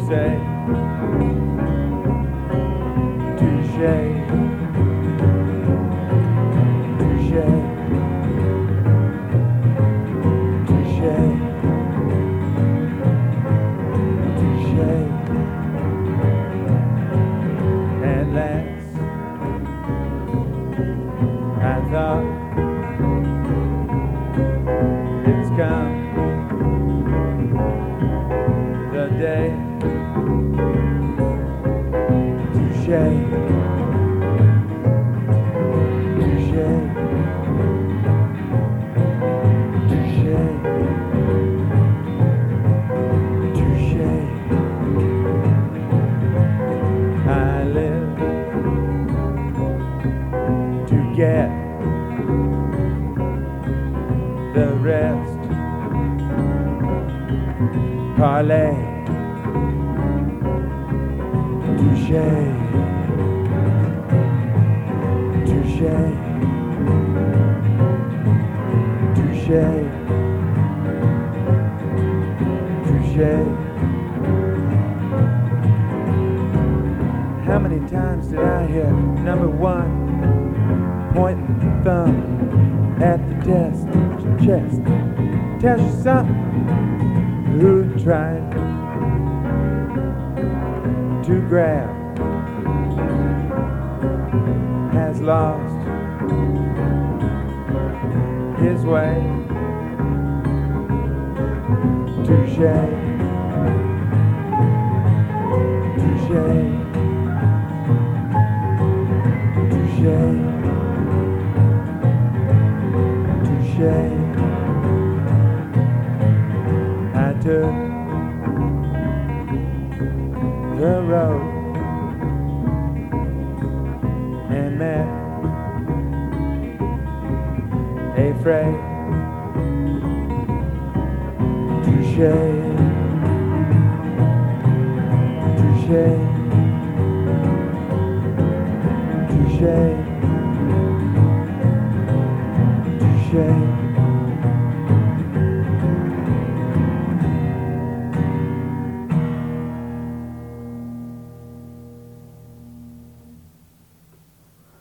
say touche, touche, touche, touche. At last I thought it's come, the day. Touche, touche, touche, touche. I live to get the rest. Parlay, touche, touche, touche, touche. How many times did I hear number one pointing the thumb at the test chest? Tells you something. Who tried to grab has lost his way. Touche, touche, touche, touche. I took the road and met a freight. Touche, touche, touche, touche.